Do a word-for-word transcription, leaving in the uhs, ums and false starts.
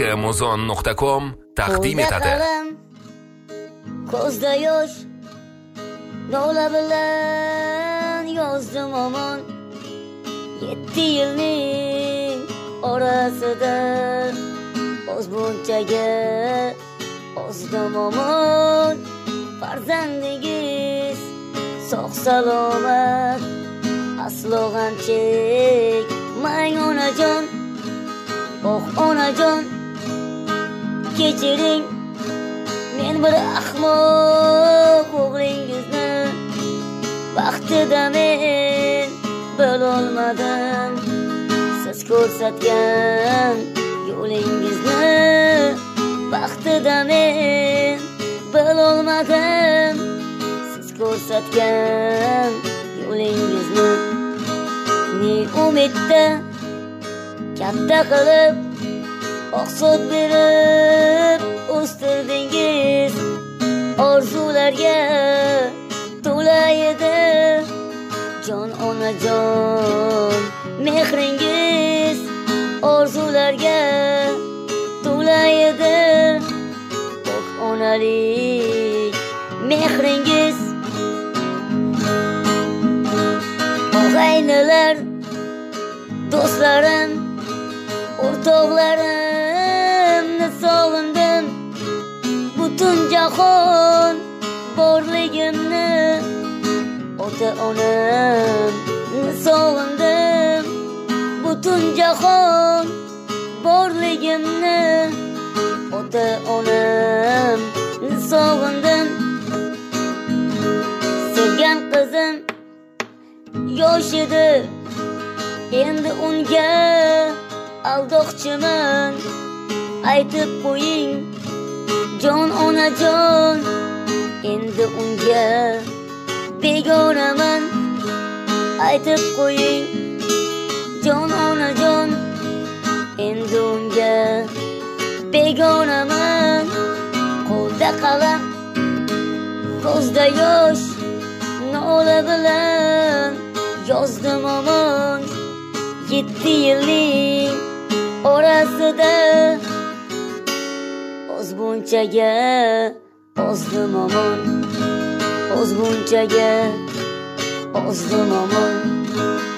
muzon nuqta com taqdim etadi. Ko'zda yosh nola bilan yozdim omon, yetti yilning orasida o'z bunchaga ozdim omon. Farzandingiz sog' salomat, aslo g'am chekmang onajon. Oh onajon, kechiring men bir ahmoq o'g'lingizni, vaqtida men bilolmadim siz ko'rsatgan yo'lingizni, vaqtida men bilolmadim siz ko'rsatgan yo'lingizni. Ne umidda katta qilib oqsut berib o'stirdingiz, orzularga to'la edi jon onajon mehringiz, orzularga to'la edi pok onalik mehringiz. Og'aynilar, do'stlarim, o'rtoqlarimni sog'indim, butun jahon borligimni, ota onamni sog'indim, butun jahon borligimni, ota onamni sog'indim. Sevgan qizim yosh edi, endi unga aldoqchiman, aytib qo'ying jon onajon, endi unga begonaman, aytib qo'ying jon onajon, endi unga begonaman. Qo'lda qalam, ko'zda yosh nola bilan yozdim omon, yetti yilning orasida o'z bunchaga ozdim omon, o'z bunchaga ozdim omon.